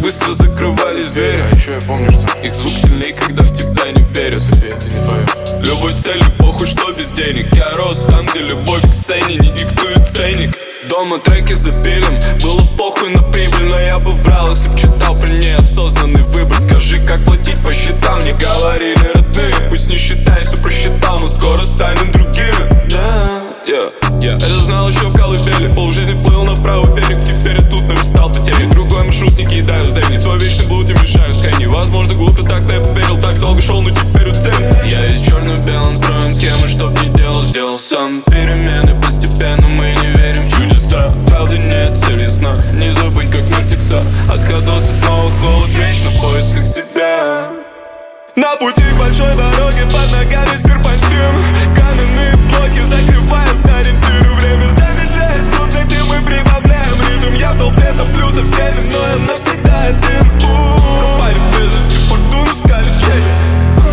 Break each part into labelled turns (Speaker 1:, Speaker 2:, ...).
Speaker 1: быстро закрывались двери.
Speaker 2: А еще я помню, что
Speaker 1: их звук сильней, когда в тебя не верят.
Speaker 2: это не твое.
Speaker 1: Любой цели похуй, что без денег. Я рос там, где любовь к сцене не диктует ценник. Дома треки запилим, было похуй на прибыль, но я бы врал, если б читал про неосознанный выбор. Скажи, как платить по счетам, не говорили родные. Пусть не считай, все просчитал, мы скоро станем другими. Я это знал еще в колыбели. Полжизни плыл на правый берег, теперь я тут наверстал потери. Другой маршрут не кидаю в зелень, свой вечный блуд и мешаю с Кэнни. Возможно, глупость, так что я поверил, так долго шел, но теперь уцелен. Я весь черно-белым строим схемы, чтоб не делал, сделал сам. Перемены постепенно, мы не верим в чудеса. Правда нет цели сна, не забыть, как смерть икса. От ходоса снова холод, вечно в поисках себя.
Speaker 3: На пути к большой дороге под ногами серпантин. Каменные блоки закрывают ориентиры. Время замедляет ход, затем мы прибавляем ритм. Я в толпе топлю за всеми, но я навсегда один. Пропали без вести, фортуну скали челюсть.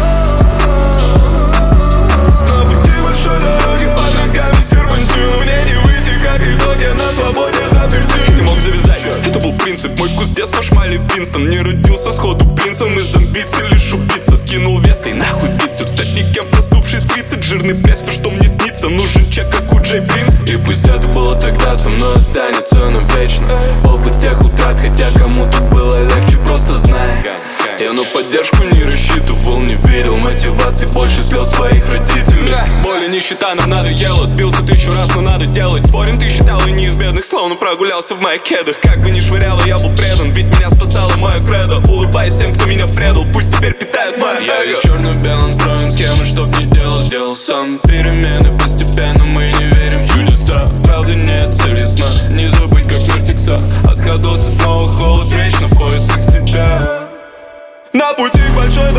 Speaker 3: На пути большой дороги под ногами серпантин. Мне не выйти, как итог, я на свободе заперти.
Speaker 1: Не мог завязать, это был принцип. Мой вкус детства шмали Винстон. Не родился сходу принцем, из амбиций лишь убийца. Скинул вес и нахуй бицепс. Стать никем, проснувшись в прицеп. Жирный пресс, все, что мне снится. Нужен чек, как у Джей Принц.
Speaker 3: И пусть это было тогда, со мной останется навечно. Опыт тех утрат, хотя кому-то было легче, просто знай. Я на поддержку не рассчитывал, не верил. Мотивации больше слез своих родителей.
Speaker 1: Боли, нищета нам надоело. Сбился 1000 раз, но надо делать. Спорим, ты считал и не из бедных, словно прогулялся в моих кедах. Как бы ни швыряло, я был предан, ведь меня спасало мое кредо. Улыбаясь всем, кто меня предал, пусть теперь питает мое
Speaker 3: эго. Я весь черно-белым строим схемы, чтоб не делал, сделал сам. Перемены постепенно, мы не верим в чудеса. Правда нет цели сна, не забыть, как смерть икса. От ходоса снова холод, вечно в поисках себя.
Speaker 1: На пути к большой